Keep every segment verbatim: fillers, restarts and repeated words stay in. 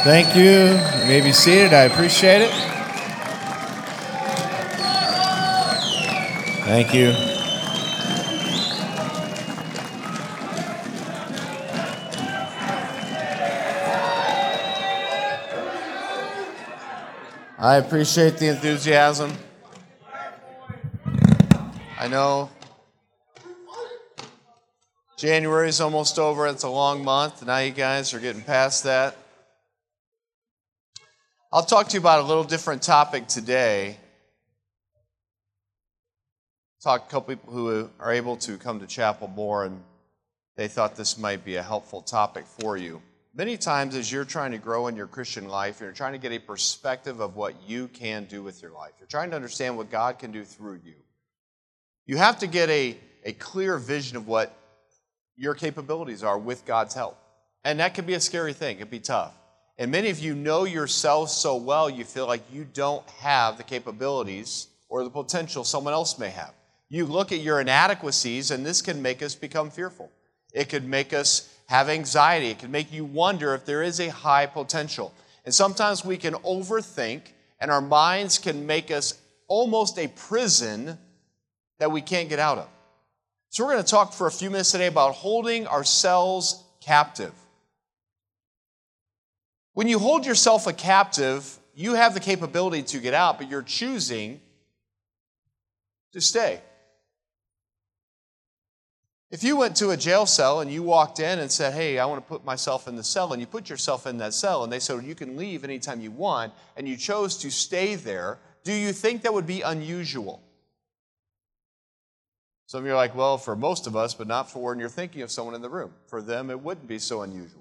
Thank you. You may be seated. I appreciate it. Thank you. I appreciate the enthusiasm. I know January is almost over. It's a long month. Now you guys are getting past that. I'll talk to you about a little different topic today. Talk to a couple people who are able to come to chapel more, and they thought this might be a helpful topic for you. Many times as you're trying to grow in your Christian life, you're trying to get a perspective of what you can do with your life. You're trying to understand what God can do through you. You have to get a, a clear vision of what your capabilities are with God's help. And that can be a scary thing. It can be tough. And many of you know yourselves so well, you feel like you don't have the capabilities or the potential someone else may have. You look at your inadequacies, and this can make us become fearful. It could make us have anxiety. It can make you wonder if there is a high potential. And sometimes we can overthink, and our minds can make us almost a prison that we can't get out of. So we're going to talk for a few minutes today about holding ourselves captive. When you hold yourself a captive, you have the capability to get out, but you're choosing to stay. If you went to a jail cell and you walked in and said, hey, I want to put myself in the cell, and you put yourself in that cell, and they said, well, you can leave anytime you want, and you chose to stay there, do you think that would be unusual? Some of you are like, well, for most of us, but not for when you're thinking of someone in the room. For them, it wouldn't be so unusual.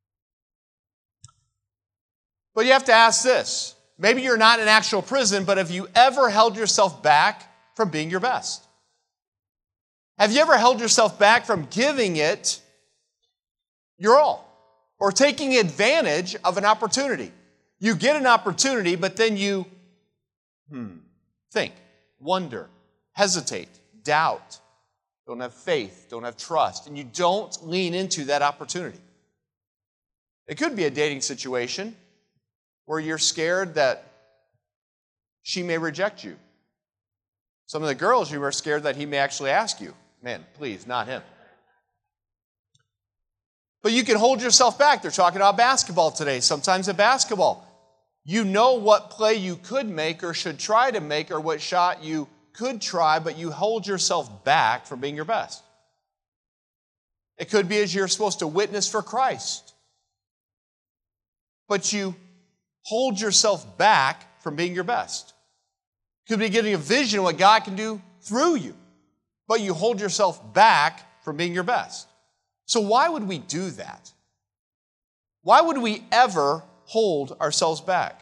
But you have to ask this. Maybe you're not in actual prison, but have you ever held yourself back from being your best? Have you ever held yourself back from giving it your all or taking advantage of an opportunity? You get an opportunity, but then you hmm, think, wonder, hesitate, doubt, don't have faith, don't have trust, and you don't lean into that opportunity. It could be a dating situation where you're scared that she may reject you. Some of the girls, you are scared that he may actually ask you. Man, please, not him. But you can hold yourself back. They're talking about basketball today. Sometimes at basketball, you know what play you could make or should try to make or what shot you could try, but you hold yourself back from being your best. It could be as you're supposed to witness for Christ, but you hold yourself back from being your best. It could be getting a vision of what God can do through you, but you hold yourself back from being your best. So why would we do that? Why would we ever hold ourselves back?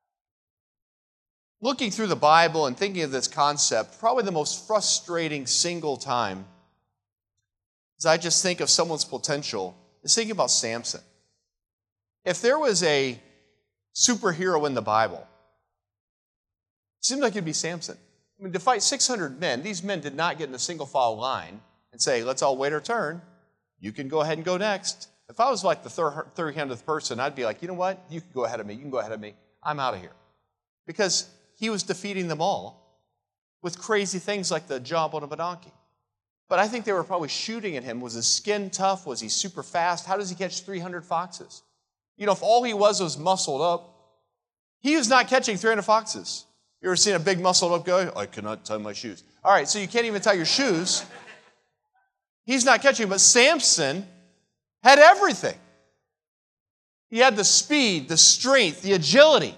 Looking through the Bible and thinking of this concept, probably the most frustrating single time as I just think of someone's potential is thinking about Samson. If there was a superhero in the Bible, it seemed like it'd be Samson. I mean, to fight six hundred men, these men did not get in a single file line and say, let's all wait our turn. You can go ahead and go next. If I was like the third hundredth person, I'd be like, you know what? You can go ahead of me. You can go ahead of me. I'm out of here. Because he was defeating them all with crazy things like the jawbone of a donkey. But I think they were probably shooting at him. Was his skin tough? Was he super fast? How does he catch three hundred foxes? You know, if all he was was muscled up, he was not catching three hundred foxes. You ever seen a big muscled up guy? I cannot tie my shoes. All right, so you can't even tie your shoes. He's not catching, but Samson had everything. He had the speed, the strength, the agility.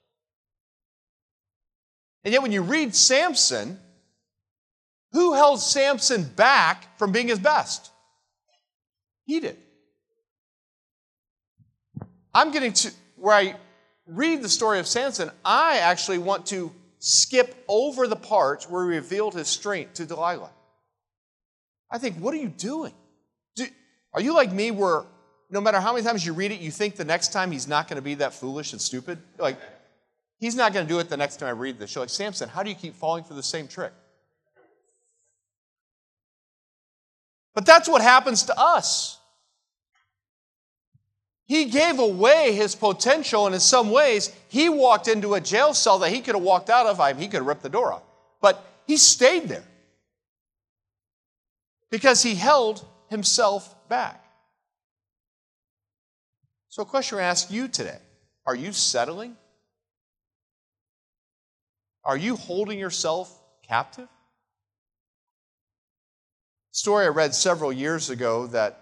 And yet when you read Samson, who held Samson back from being his best? He did. I'm getting to where I read the story of Samson, I actually want to skip over the part where he revealed his strength to Delilah. I think, what are you doing? Do, are you like me where no matter how many times you read it, you think the next time he's not going to be that foolish and stupid? Like, he's not going to do it the next time I read this. You're like, Samson, how do you keep falling for the same trick? But that's what happens to us. He gave away his potential, and in some ways, he walked into a jail cell that he could have walked out of. I mean, he could have ripped the door off. But he stayed there because he held himself back. So a question I ask you today, are you settling? Are you holding yourself captive? A story I read several years ago that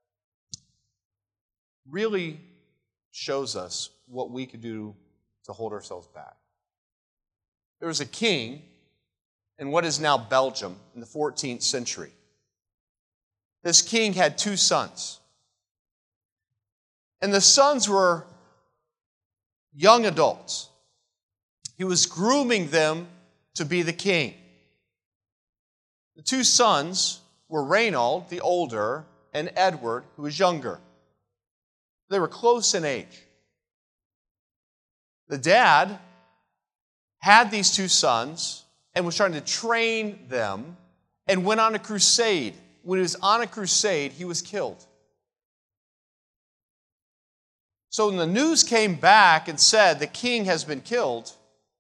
really shows us what we could do to hold ourselves back. There was a king in what is now Belgium in the fourteenth century. This king had two sons. And the sons were young adults. He was grooming them to be the king. The two sons were Reynold, the older, and Edward, who was younger. They were close in age. The dad had these two sons and was trying to train them and went on a crusade. When he was on a crusade, he was killed. So when the news came back and said the king has been killed,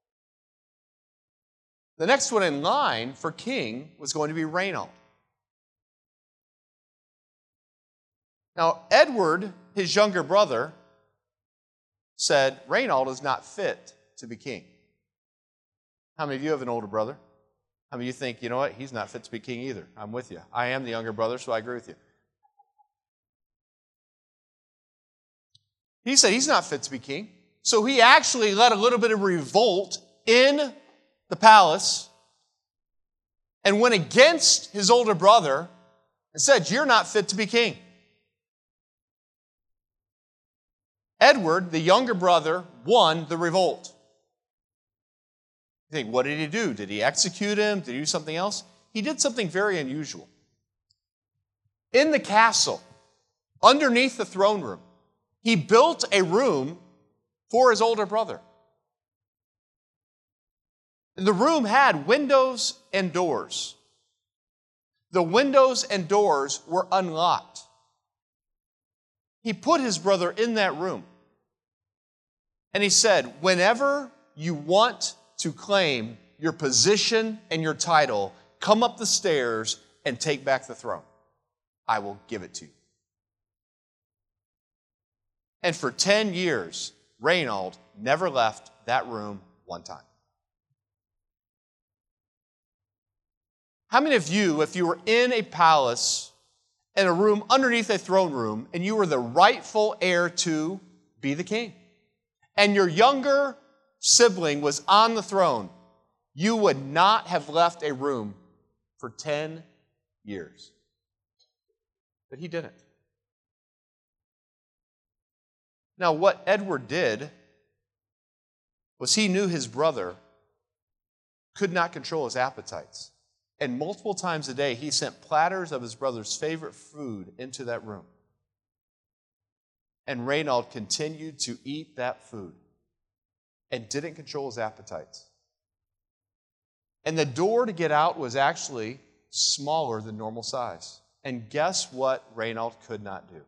the next one in line for king was going to be Reynold. Now, Edward, his younger brother, said, Reynold is not fit to be king. How many of you have an older brother? How many of you think, you know what, he's not fit to be king either? I'm with you. I am the younger brother, so I agree with you. He said he's not fit to be king. So he actually led a little bit of revolt in the palace and went against his older brother and said, you're not fit to be king. Edward, the younger brother, won the revolt. You think, what did he do? Did he execute him? Did he do something else? He did something very unusual. In the castle, underneath the throne room, he built a room for his older brother. And the room had windows and doors. The windows and doors were unlocked. He put his brother in that room. And he said, whenever you want to claim your position and your title, come up the stairs and take back the throne. I will give it to you. And for ten years, Reynold never left that room one time. How many of you, if you were in a palace, in a room underneath a throne room, and you were the rightful heir to be the king, and your younger sibling was on the throne, you would not have left a room for ten years. But he didn't. Now, what Edward did was he knew his brother could not control his appetites. And multiple times a day, he sent platters of his brother's favorite food into that room. And Reynold continued to eat that food and didn't control his appetites. And the door to get out was actually smaller than normal size. And guess what Reynold could not do?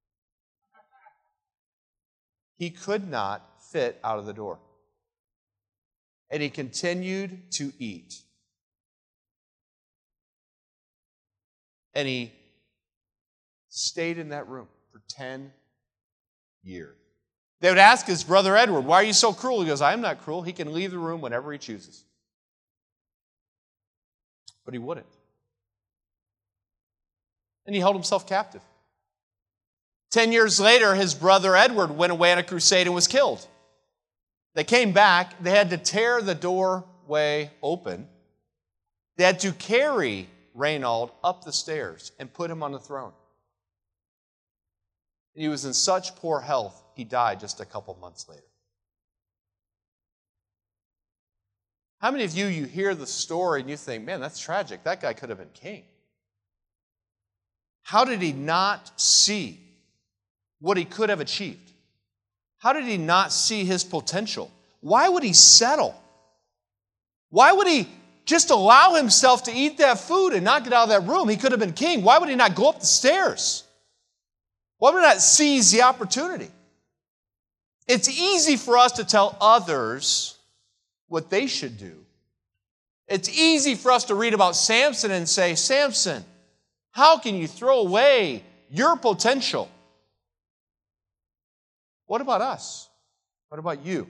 He could not fit out of the door. And he continued to eat. And he stayed in that room for ten years. They would ask his brother Edward, why are you so cruel? He goes, I am not cruel. He can leave the room whenever he chooses. But he wouldn't. And he held himself captive. Ten years later, his brother Edward went away on a crusade and was killed. They came back. They had to tear the doorway open. They had to carry Reynold up the stairs and put him on the throne. And he was in such poor health, he died just a couple months later. How many of you, you hear the story and you think, man, that's tragic. That guy could have been king. How did he not see what he could have achieved? How did he not see his potential? Why would he settle? Why would he just allow himself to eat that food and not get out of that room? He could have been king. Why would he not go up the stairs? Why would we not seize the opportunity? It's easy for us to tell others what they should do. It's easy for us to read about Samson and say, Samson, how can you throw away your potential? What about us? What about you?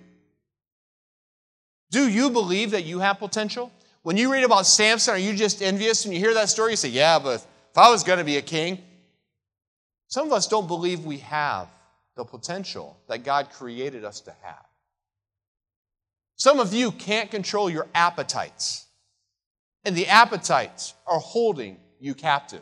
Do you believe that you have potential? When you read about Samson, are you just envious? When you hear that story, you say, yeah, but if I was going to be a king. Some of us don't believe we have the potential that God created us to have. Some of you can't control your appetites, and the appetites are holding you captive.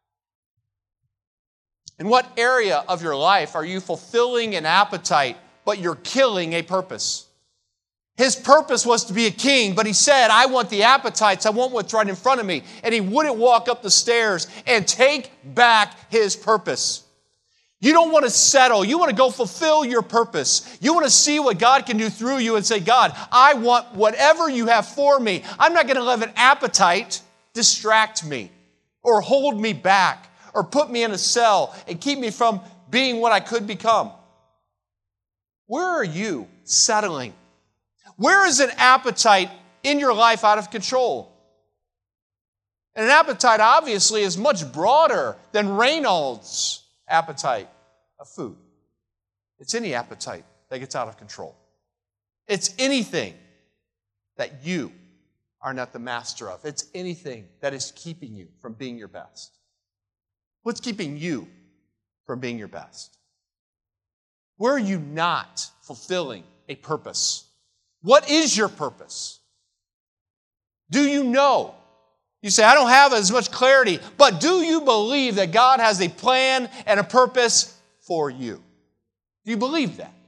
In what area of your life are you fulfilling an appetite, but you're killing a purpose? His purpose was to be a king, but he said, I want the appetites, I want what's right in front of me. And he wouldn't walk up the stairs and take back his purpose. You don't want to settle. You want to go fulfill your purpose. You want to see what God can do through you and say, God, I want whatever you have for me. I'm not going to let an appetite distract me or hold me back or put me in a cell and keep me from being what I could become. Where are you settling? Where is an appetite in your life out of control? And an appetite, obviously, is much broader than Reynolds' appetite of food. It's any appetite that gets out of control. It's anything that you are not the master of. It's anything that is keeping you from being your best. What's keeping you from being your best? Where are you not fulfilling a purpose? What is your purpose? Do you know? You say, I don't have as much clarity, but do you believe that God has a plan and a purpose for you? Do you believe that?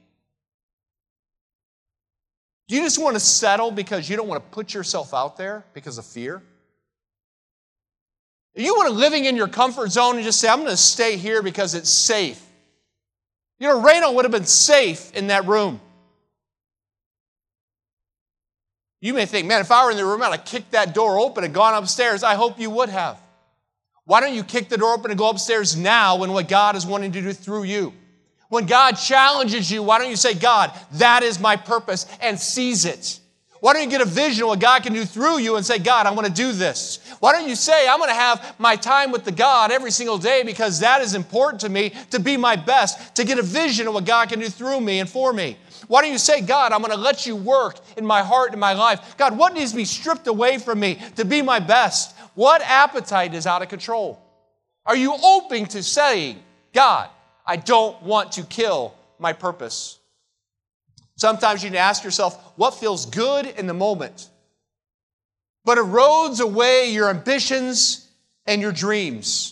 Do you just want to settle because you don't want to put yourself out there because of fear? You want to living in your comfort zone and just say, I'm going to stay here because it's safe. You know, Reno would have been safe in that room. You may think, man, if I were in the room, I'd have kicked that door open and gone upstairs. I hope you would have. Why don't you kick the door open and go upstairs now when what God is wanting to do through you? When God challenges you, why don't you say, God, that is my purpose, and seize it? Why don't you get a vision of what God can do through you and say, God, I want to do this? Why don't you say, I'm going to have my time with the God every single day because that is important to me to be my best, to get a vision of what God can do through me and for me? Why don't you say, God, I'm going to let you work in my heart and my life? God, what needs to be stripped away from me to be my best? What appetite is out of control? Are you open to saying, God, I don't want to kill my purpose? Sometimes you need to ask yourself, what feels good in the moment, but erodes away your ambitions and your dreams?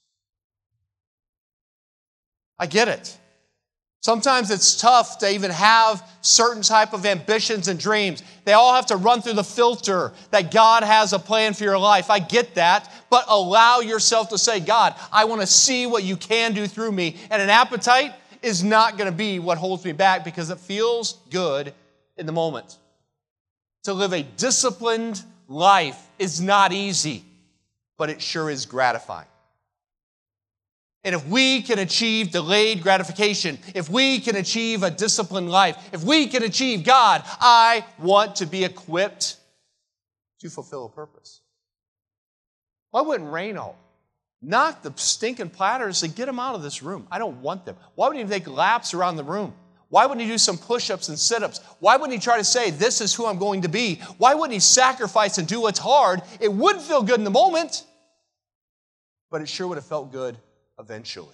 I get it. Sometimes it's tough to even have certain type of ambitions and dreams. They all have to run through the filter that God has a plan for your life. I get that, but allow yourself to say, God, I want to see what you can do through me. And an appetite is not going to be what holds me back because it feels good in the moment. To live a disciplined life is not easy, but it sure is gratifying. And if we can achieve delayed gratification, if we can achieve a disciplined life, if we can achieve, God, I want to be equipped to fulfill a purpose. Why wouldn't Reno knock the stinking platters and get them out of this room? I don't want them. Why wouldn't he take laps around the room? Why wouldn't he do some push-ups and sit-ups? Why wouldn't he try to say, this is who I'm going to be? Why wouldn't he sacrifice and do what's hard? It would feel good in the moment, but it sure would have felt good eventually.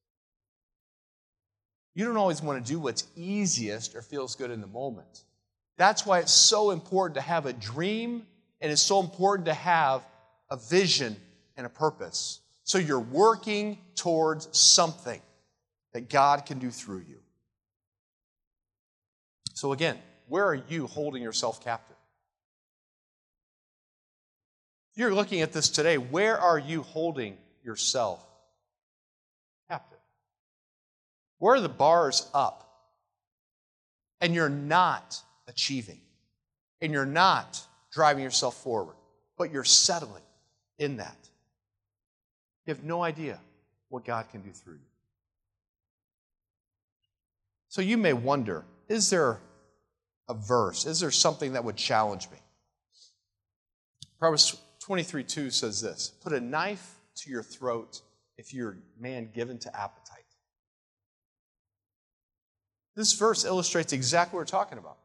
You don't always want to do what's easiest or feels good in the moment. That's why it's so important to have a dream, and it's so important to have a vision and a purpose. So you're working towards something that God can do through you. So again, where are you holding yourself captive? If you're looking at this today, where are you holding yourself captive? Where are the bars up? And you're not achieving. And you're not driving yourself forward. But you're settling in that. You have no idea what God can do through you. So you may wonder, is there a verse? Is there something that would challenge me? Proverbs twenty-three two says this, put a knife to your throat if you're a man given to appetite. This verse illustrates exactly what we're talking about.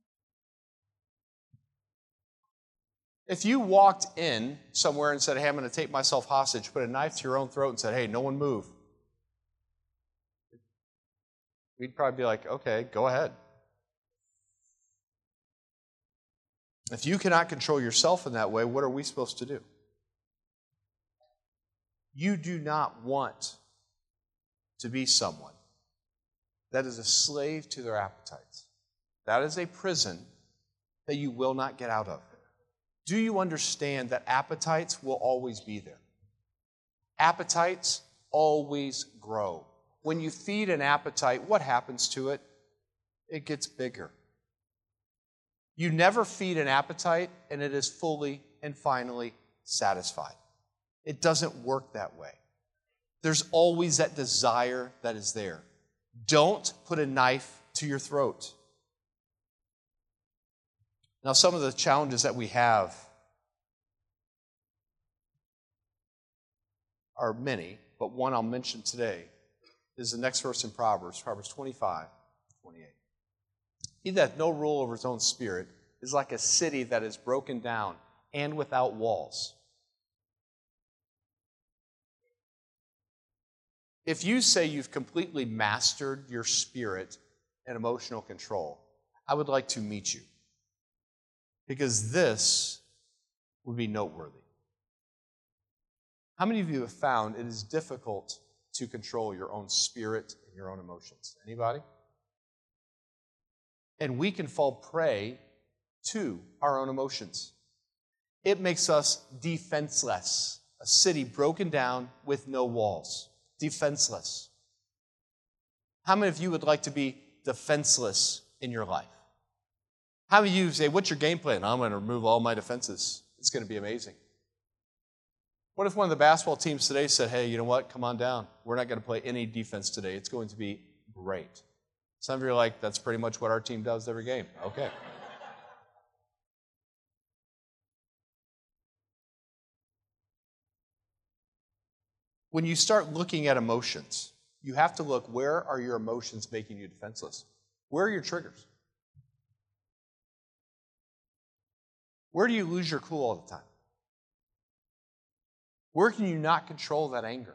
If you walked in somewhere and said, hey, I'm going to take myself hostage, put a knife to your own throat and said, hey, no one move, we'd probably be like, okay, go ahead. If you cannot control yourself in that way, what are we supposed to do? You do not want to be someone that is a slave to their appetites. That is a prison that you will not get out of. Do you understand that appetites will always be there? Appetites always grow. When you feed an appetite, what happens to it? It gets bigger. You never feed an appetite and it is fully and finally satisfied. It doesn't work that way. There's always that desire that is there. Don't put a knife to your throat. Now, some of the challenges that we have are many, but one I'll mention today is the next verse in Proverbs, Proverbs twenty-five, twenty-eight. He that hath no rule over his own spirit is like a city that is broken down and without walls. If you say you've completely mastered your spirit and emotional control, I would like to meet you, because this would be noteworthy. How many of you have found it is difficult to control your own spirit and your own emotions? Anybody? And we can fall prey to our own emotions. It makes us defenseless. A city broken down with no walls. Defenseless. How many of you would like to be defenseless in your life? How many of you say, what's your game plan? I'm going to remove all my defenses. It's going to be amazing. What if one of the basketball teams today said, hey, you know what? Come on down. We're not going to play any defense today. It's going to be great. Some of you are like, that's pretty much what our team does every game. Okay. When you start looking at emotions, you have to look, where are your emotions making you defenseless? Where are your triggers? Where do you lose your cool all the time? Where can you not control that anger?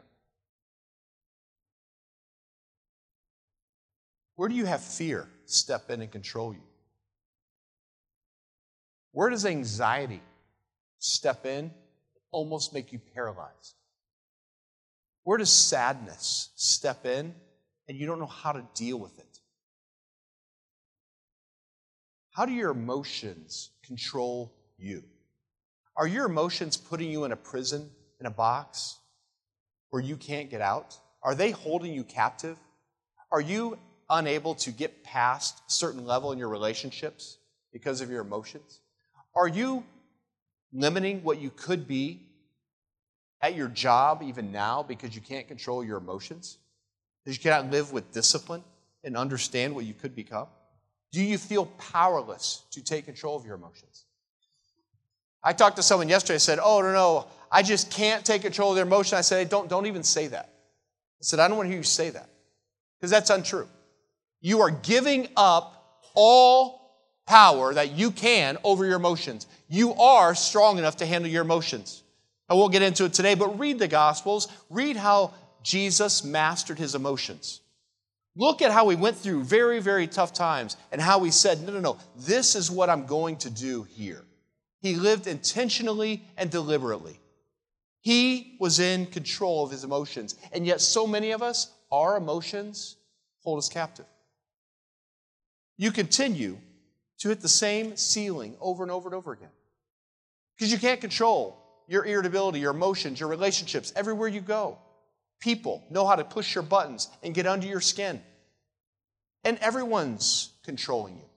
Where do you have fear step in and control you? Where does anxiety step in and almost make you paralyzed? Where does sadness step in and you don't know how to deal with it? How do your emotions control you? Are your emotions putting you in a prison, in a box, where you can't get out? Are they holding you captive? Are you unable to get past a certain level in your relationships because of your emotions? Are you limiting what you could be at your job even now because you can't control your emotions? Because you cannot live with discipline and understand what you could become? Do you feel powerless to take control of your emotions? I talked to someone yesterday. I said, oh, no, no, I just can't take control of their emotion. I said, hey, don't, don't even say that. I said, I don't want to hear you say that, because that's untrue. You are giving up all power that you can over your emotions. You are strong enough to handle your emotions. I won't get into it today, but read the Gospels. Read how Jesus mastered his emotions. Look at how he went through very, very tough times and how he said, no, no, no, this is what I'm going to do here. He lived intentionally and deliberately. He was in control of his emotions. And yet so many of us, our emotions hold us captive. You continue to hit the same ceiling over and over and over again, because you can't control your irritability, your emotions, your relationships, everywhere you go. People know how to push your buttons and get under your skin. And everyone's controlling you.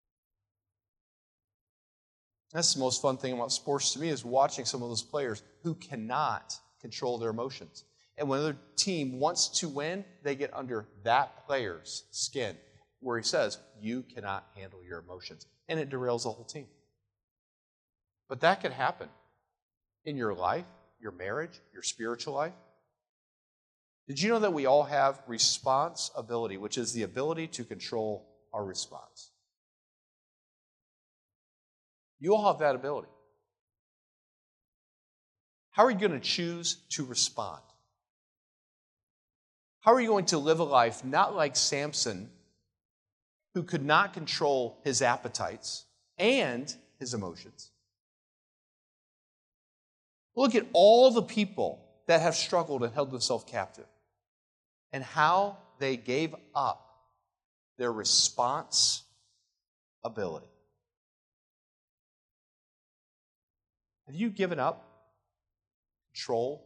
That's the most fun thing about sports to me, is watching some of those players who cannot control their emotions. And when their team wants to win, they get under that player's skin. where he says, you cannot handle your emotions. And it derails the whole team. But that could happen in your life, your marriage, your spiritual life. Did you know that we all have responsibility, which is the ability to control our response? You all have that ability. How are you going to choose to respond? How are you going to live a life not like Samson, who could not control his appetites and his emotions? Look at all the people that have struggled and held themselves captive and how they gave up their response ability. Have you given up control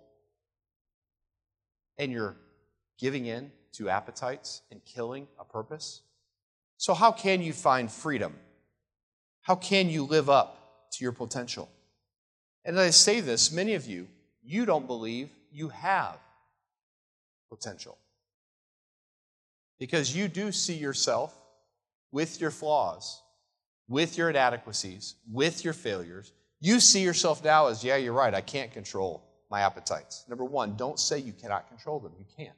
and you're giving in to appetites and killing a purpose? So how can you find freedom? How can you live up to your potential? And as I say this, many of you, you don't believe you have potential. Because you do see yourself with your flaws, with your inadequacies, with your failures. You see yourself now as, yeah, you're right, I can't control my appetites. Number one, don't say you cannot control them. You can't.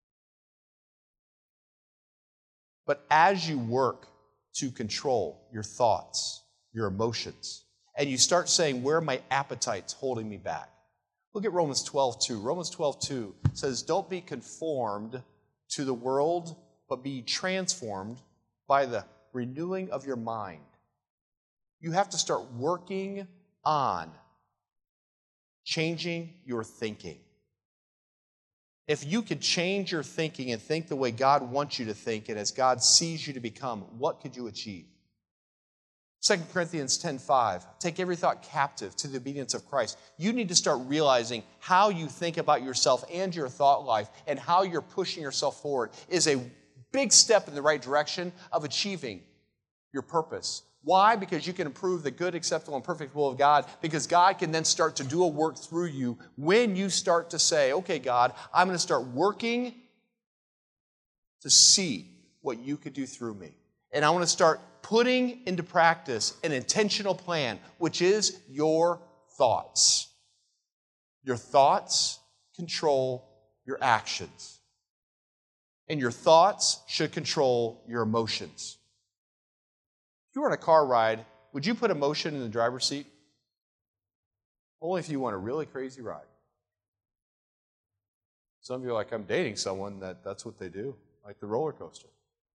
But as you work to control your thoughts, your emotions, and you start saying, where are my appetites holding me back? Look at Romans twelve two. Romans twelve two says, don't be conformed to the world, but be transformed by the renewing of your mind. You have to start working on changing your thinking. If you could change your thinking and think the way God wants you to think and as God sees you to become, what could you achieve? Second Corinthians ten five, take every thought captive to the obedience of Christ. You need to start realizing how you think about yourself and your thought life and how you're pushing yourself forward is a big step in the right direction of achieving your purpose. Why? Because you can improve the good, acceptable, and perfect will of God, because God can then start to do a work through you when you start to say, okay, God, I'm going to start working to see what you could do through me. And I want to start putting into practice an intentional plan, which is your thoughts. Your thoughts control your actions. And your thoughts should control your emotions. If you were on a car ride, would you put emotion in the driver's seat? Only if you want a really crazy ride. Some of you are like, I'm dating someone that that's what they do, like the roller coaster.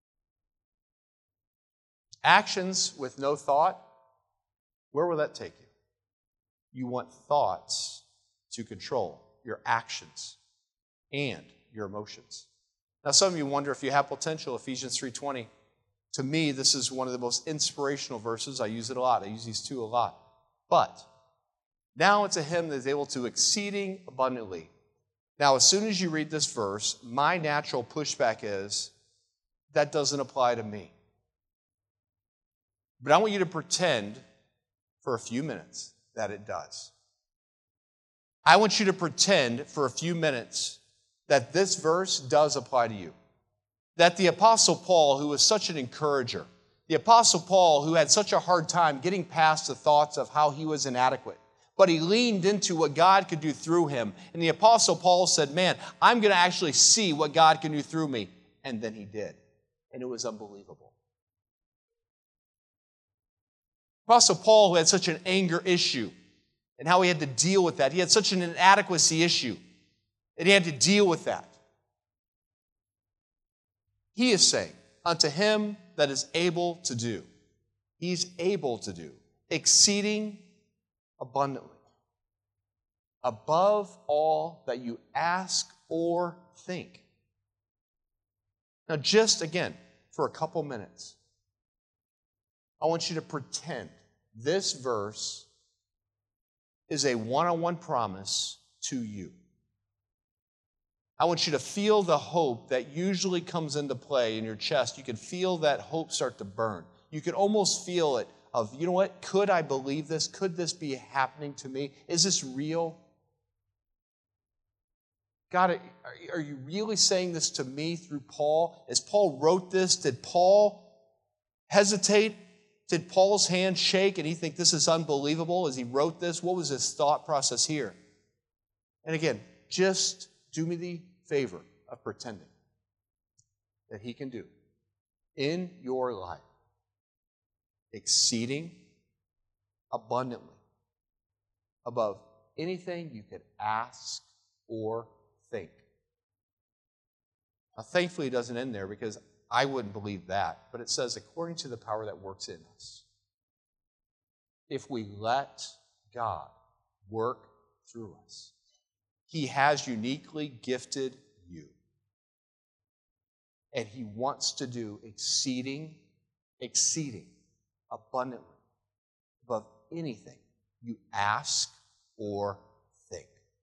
Actions with no thought, where will that take you? You want thoughts to control your actions and your emotions. Now, some of you wonder if you have potential. Ephesians three twenty. To me, this is one of the most inspirational verses. I use it a lot. I use these two a lot. But now it's a him that is able to exceeding abundantly. Now, as soon as you read this verse, my natural pushback is, that doesn't apply to me. But I want you to pretend for a few minutes that it does. I want you to pretend for a few minutes that this verse does apply to you. That the Apostle Paul, who was such an encourager, the Apostle Paul, who had such a hard time getting past the thoughts of how he was inadequate, but he leaned into what God could do through him. And the Apostle Paul said, man, I'm going to actually see what God can do through me. And then he did. And it was unbelievable. Apostle Paul, who had such an anger issue, and how he had to deal with that. He had such an inadequacy issue, and he had to deal with that. He is saying, unto him that is able to do, he's able to do, exceeding abundantly, above all that you ask or think. Now, just again, for a couple minutes, I want you to pretend this verse is a one-on-one promise to you. I want you to feel the hope that usually comes into play in your chest. You can feel that hope start to burn. You can almost feel it of, you know what, could I believe this? Could this be happening to me? Is this real? God, are, are you really saying this to me through Paul? As Paul wrote this, did Paul hesitate? Did Paul's hand shake and he think this is unbelievable as he wrote this? What was his thought process here? And again, just do me the favor of pretending that he can do in your life exceeding abundantly above anything you could ask or think. Now, thankfully, it doesn't end there because I wouldn't believe that, but it says, according to the power that works in us. If we let God work through us, He has uniquely gifted you. And He wants to do exceeding, exceeding abundantly above anything you ask or think.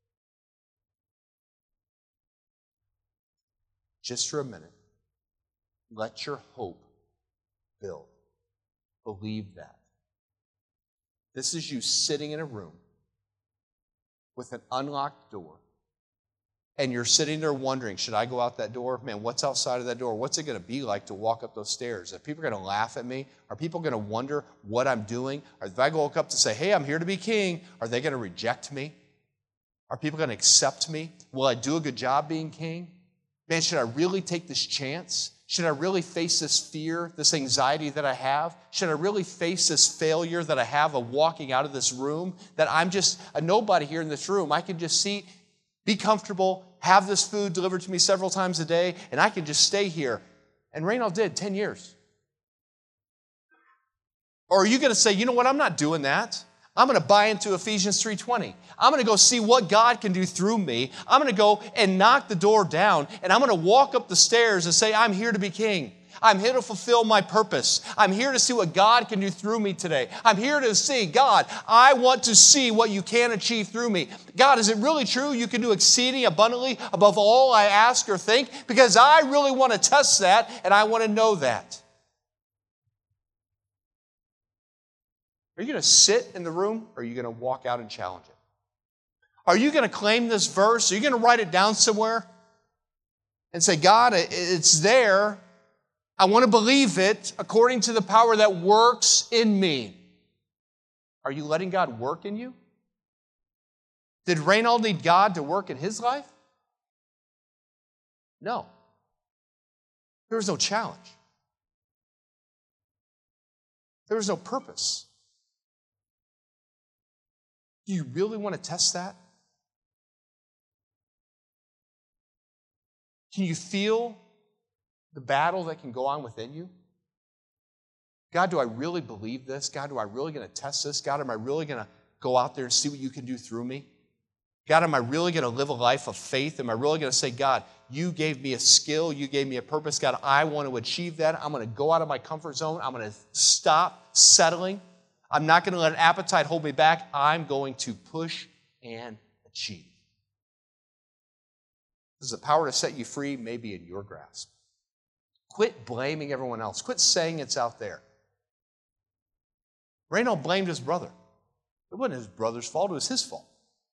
Just for a minute, let your hope build. Believe that. This is you sitting in a room with an unlocked door, and you're sitting there wondering, should I go out that door? Man, what's outside of that door? What's it going to be like to walk up those stairs? Are people going to laugh at me? Are people going to wonder what I'm doing? Or if I go up to say, hey, I'm here to be king, are they going to reject me? Are people going to accept me? Will I do a good job being king? Man, should I really take this chance? Should I really face this fear, this anxiety that I have? Should I really face this failure that I have of walking out of this room? That I'm just a nobody here in this room. I can just sit, be comfortable, have this food delivered to me several times a day, and I can just stay here. And Reynold did ten years. Or are you going to say, you know what, I'm not doing that. I'm going to buy into Ephesians three twenty. I'm going to go see what God can do through me. I'm going to go and knock the door down, and I'm going to walk up the stairs and say, I'm here to be king. I'm here to fulfill my purpose. I'm here to see what God can do through me today. I'm here to see, God, I want to see what you can achieve through me. God, is it really true you can do exceeding abundantly above all I ask or think? Because I really want to test that, and I want to know that. Are you going to sit in the room, or are you going to walk out and challenge it? Are you going to claim this verse? Are you going to write it down somewhere and say, God, it's there. I want to believe it according to the power that works in me. Are you letting God work in you? Did Reynold need God to work in his life? No. There was no challenge. There was no purpose. Do you really want to test that? Can you feel the battle that can go on within you? God, do I really believe this? God, do I really going to test this? God, am I really going to go out there and see what you can do through me? God, am I really going to live a life of faith? Am I really going to say, God, you gave me a skill, you gave me a purpose. God, I want to achieve that. I'm going to go out of my comfort zone. I'm going to stop settling. I'm not going to let an appetite hold me back. I'm going to push and achieve. Because the power to set you free may be in your grasp. Quit blaming everyone else. Quit saying it's out there. Reynold blamed his brother. It wasn't his brother's fault. It was his fault.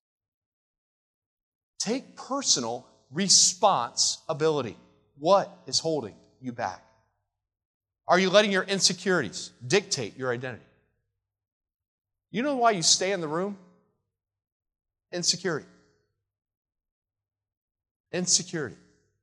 Take personal responsibility. What is holding you back? Are you letting your insecurities dictate your identity? You know why you stay in the room? Insecurity. Insecurity.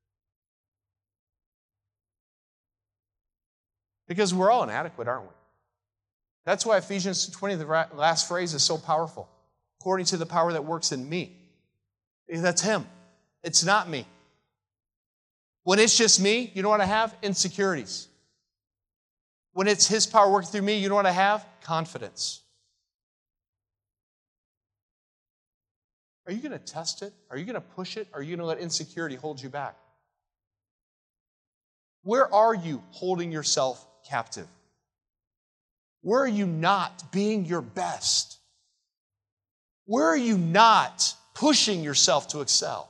Because we're all inadequate, aren't we? That's why Ephesians two twenty, the last phrase, is so powerful. According to the power that works in me. That's Him. It's not me. When it's just me, you know what I have? Insecurities. When it's His power working through me, you know what I have? Confidence. Are you going to test it? Are you going to push it? Are you going to let insecurity hold you back? Where are you holding yourself captive? Where are you not being your best? Where are you not pushing yourself to excel?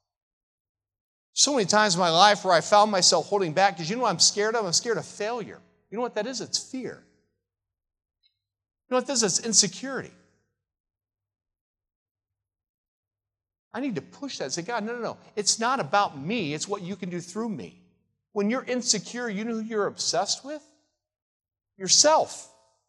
So many times in my life where I found myself holding back because you know what I'm scared of? I'm scared of failure. You know what that is? It's fear. You know what this is? It's insecurity. I need to push that and say, God, no, no, no. It's not about me. It's what you can do through me. When you're insecure, you know who you're obsessed with? Yourself.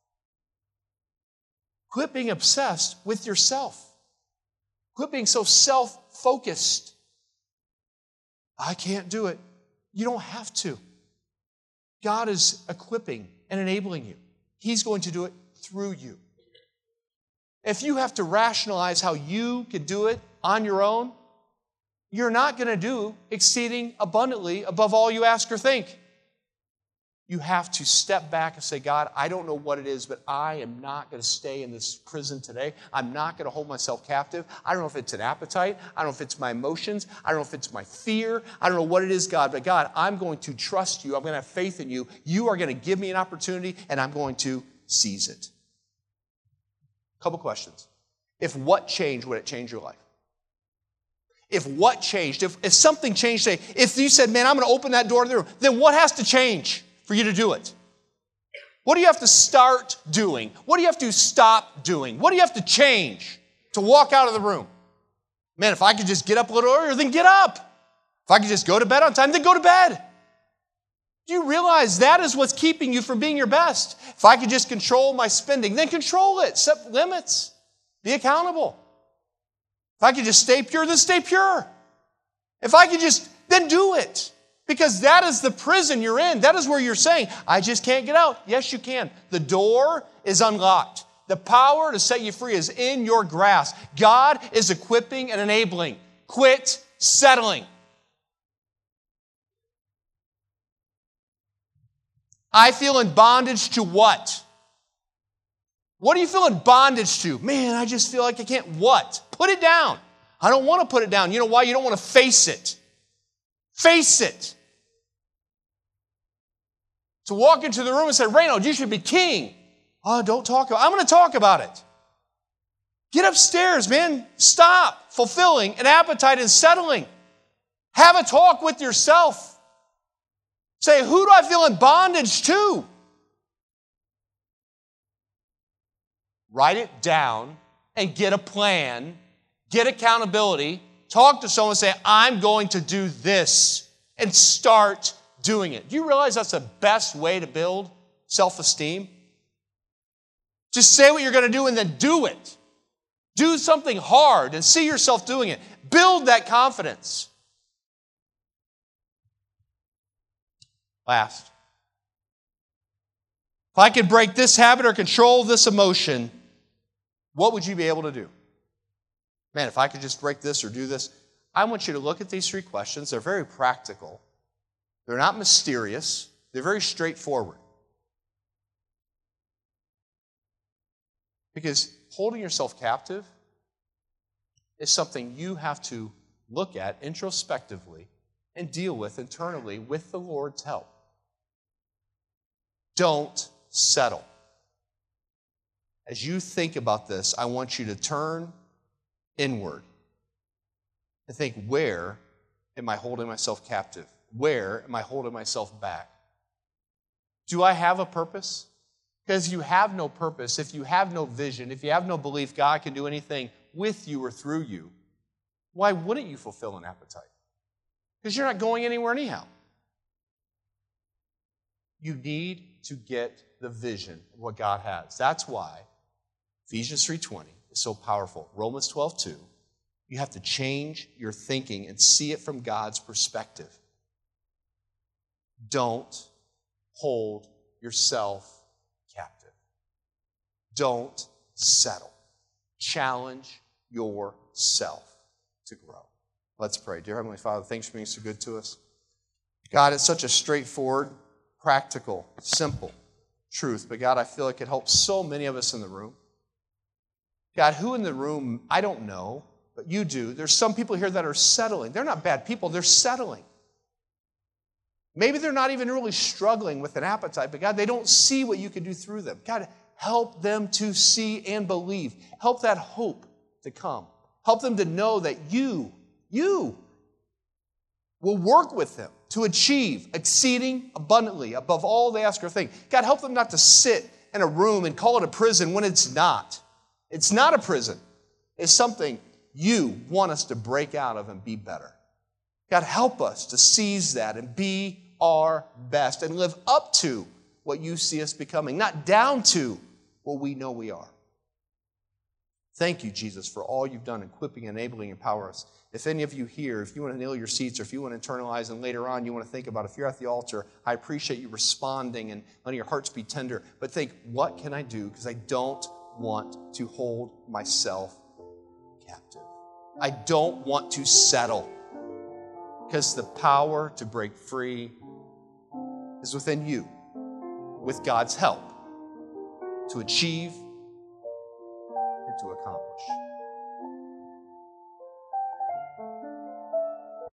Quit being obsessed with yourself. Quit being so self-focused. I can't do it. You don't have to. God is equipping and enabling you. He's going to do it through you. If you have to rationalize how you could do it on your own, you're not going to do exceeding abundantly above all you ask or think. You have to step back and say, God, I don't know what it is, but I am not going to stay in this prison today. I'm not going to hold myself captive. I don't know if it's an appetite. I don't know if it's my emotions. I don't know if it's my fear. I don't know what it is, God. But God, I'm going to trust you. I'm going to have faith in you. You are going to give me an opportunity, and I'm going to seize it. A couple questions. If what changed, would it change your life? If what changed, if, if something changed, say, if you said, man, I'm going to open that door to the room, then what has to change for you to do it? What do you have to start doing? What do you have to stop doing? What do you have to change to walk out of the room? Man, if I could just get up a little earlier, then get up. If I could just go to bed on time, then go to bed. Do you realize that is what's keeping you from being your best? If I could just control my spending, then control it. Set limits. Be accountable. If I could just stay pure, then stay pure. If I could just, then do it. Because that is the prison you're in. That is where you're saying, I just can't get out. Yes, you can. The door is unlocked. The power to set you free is in your grasp. God is equipping and enabling. Quit settling. I feel in bondage to what? What do you feel in bondage to? Man, I just feel like I can't what? Put it down. I don't want to put it down. You know why? You don't want to face it. Face it. To walk into the room and say, Reynolds, you should be king. Oh, don't talk about it. I'm going to talk about it. Get upstairs, man. Stop fulfilling an appetite and settling. Have a talk with yourself. Say, who do I feel in bondage to? Write it down and get a plan. Get accountability. Talk to someone and say, I'm going to do this, and start doing it. Do you realize that's the best way to build self-esteem? Just say what you're going to do and then do it. Do something hard and see yourself doing it. Build that confidence. Last. If I could break this habit or control this emotion, what would you be able to do? Man, if I could just break this or do this, I want you to look at these three questions. They're very practical. They're not mysterious. They're very straightforward. Because holding yourself captive is something you have to look at introspectively and deal with internally with the Lord's help. Don't settle. As you think about this, I want you to turn inward and think, where am I holding myself captive? Where am I holding myself back? Do I have a purpose? Because you have no purpose, if you have no vision, if you have no belief God can do anything with you or through you, why wouldn't you fulfill an appetite? Because you're not going anywhere anyhow. You need to get the vision of what God has. That's why Ephesians three twenty is so powerful. Romans twelve two. You have to change your thinking and see it from God's perspective. Don't hold yourself captive. Don't settle. Challenge yourself to grow. Let's pray. Dear Heavenly Father, thanks for being so good to us. God, it's such a straightforward, practical, simple truth. But God, I feel like it helps so many of us in the room. God, who in the room, I don't know, but you do. There's some people here that are settling. They're not bad people. They're settling. Maybe they're not even really struggling with an appetite, but God, they don't see what you can do through them. God, help them to see and believe. Help that hope to come. Help them to know that you, you will work with them to achieve exceeding abundantly above all they ask or think. God, help them not to sit in a room and call it a prison when it's not. It's not a prison. It's something you want us to break out of and be better. God, help us to seize that and be our best and live up to what you see us becoming, not down to what we know we are. Thank you, Jesus, for all you've done, equipping, enabling, empower us. If any of you here, if you want to nail your seats or if you want to internalize and later on you want to think about, if you're at the altar, I appreciate you responding and letting your hearts be tender. But think, what can I do? Because I don't want to hold myself captive. I don't want to settle. Because the power to break free is within you, with God's help, to achieve and to accomplish.